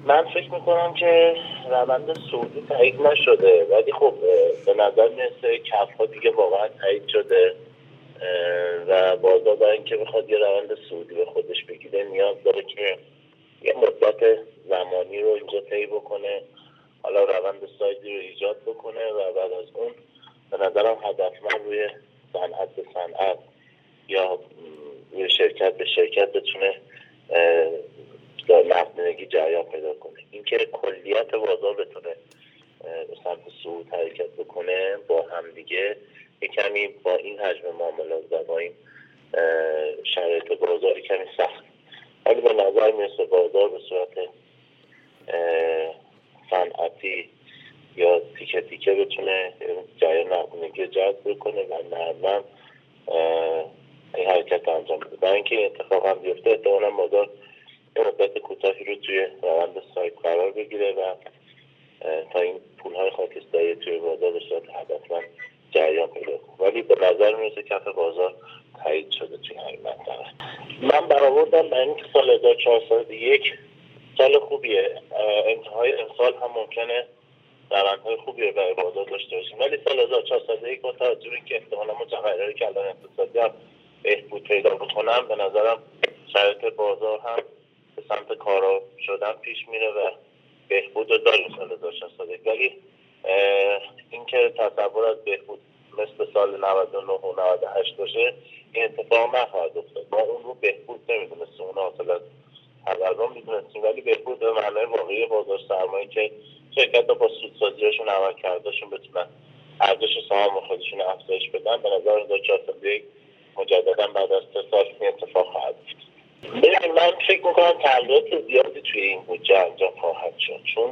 من فکر میکنم که روند صعودی تایید نشده، ولی خب به نظر میرسه کف‌ها دیگه واقعا تایید شده و بازار برای اینکه بخواد یه روند صعودی به خودش بگیره نیاز داره که یه مدت زمانی رو اینجا طی بکنه، حالا روند سایدی رو ایجاد بکنه و بعد از اون به نظرم هدفمند روی صنعت به صنعت یا روی شرکت به شرکت بتونه نقدینگی جریان پیدا کنه. اینکه کلیت بازار بتونه به سمت صعود حرکت بکنه با همدیگه یک کمی با این حجم معاملات و با این شرایط بازار کمی سخت، ولی به نظر میرسه بازار به صورت صنعتی یا تیکه تیکه بتونه جریان نقدینگی جذب بکنه و نرمن این حرکت انجام بده. برای اینکه این اتفاق هم بیفته احتمالاً بازار یه مدت کوتاهی رو توی روند سایت قرار بگیره و تا این پول‌های خاکستری توی بازار به صورت هدفمند جریان پیدا کنه، ولی به نظر میرسه کف بازار تایید شده توی همین منطقه. من برآوردم برای اینکه سال 1401 سال خوبیه، انتهای امسال هم ممکنه روندهای خوبی رو برای بازار داشته باشیم، ولی سال 1401 با توجه به اینکه احتمالاً متغیرهایی که الان اقتصادی هم بهبود پیدا بکنم، به نظرم شرایط بازار هم به سمت کارا شدن پیش میره و بهبود رو داریم سال 1401. ولی اینکه تصور از بهبود مثل سال 99 و 98 باشه این اتفاق نخواهد افتاد. ما اون رو بهبود نمیدونستیم، اون حاصل از تورم میدونستیم، ولی بهبود به معنای واقعی بازار سرمایه که شرکت‌ها با سودسازی‌هاشون عملکردشون بتونن ارزش سهام خودشون افزایش بدن، به نظر 1401 مجددا بعد از 3 سال این اتفاق خواهد افتاد. ببینید من فکر میکنم تغییرات زیادی توی این بودجه انجام خواهد شد، چون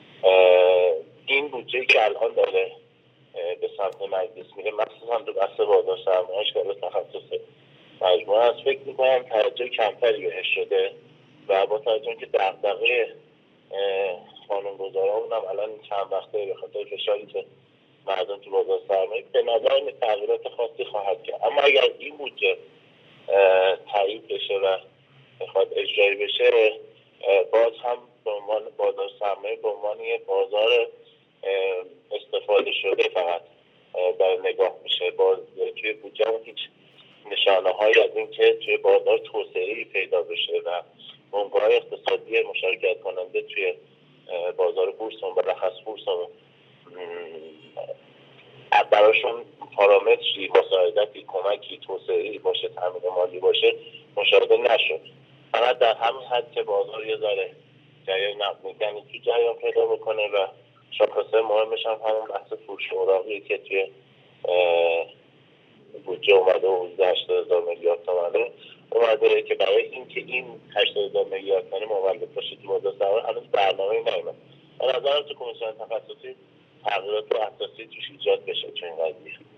این بودجه که الان داره به سمت مجلس میره مخصوصا تو بحث بازار سرمایه‌اش که تخصص مجموعه است، فکر میکنم توجه کمتری بهش شده و با توجه که دغدغه قانون‌گذارامون هم الان چند وقته به خاطر فشاری که مردم تو بازار سرمایه به نظر این تغییرات خاصی خواهد کرد. اما اگر این بودجه تایید بشه و بخواد اجرایی بشه، باز هم به عنوان بازار سرمایه به عنوان یه بازار استفاده شده فقط برای نگاه میشه. باز توی بودجه هیچ نشانه هایی از این که توی بازار توسعه‌ای پیدا بشه و بنگاه‌های اقتصادی مشارکت کننده توی بازار بورس و بلخص بورس براشون پارامتری، مساعدتی، کمکی، توسعه‌ای باشه، تامین مالی باشه مشاهده نشد. فقط در همین حد که بازار یه ذره جریان نقدینگی توی جریان پیدا بکنه و شاخصه مهمش هم همون بحث فروش اوراقیه که توی بودجه اومده و 80,000 میلیارد تومانه اومده که برای اینکه این 80,000 میلیارد تومانی مولد باشه تو بازار سرمایه هنوز برنامه‌ای نیومده. به نظرم تو کمیسیون تخصصی تغییرات اساسی توش ایجاد بشه تو این قضیه.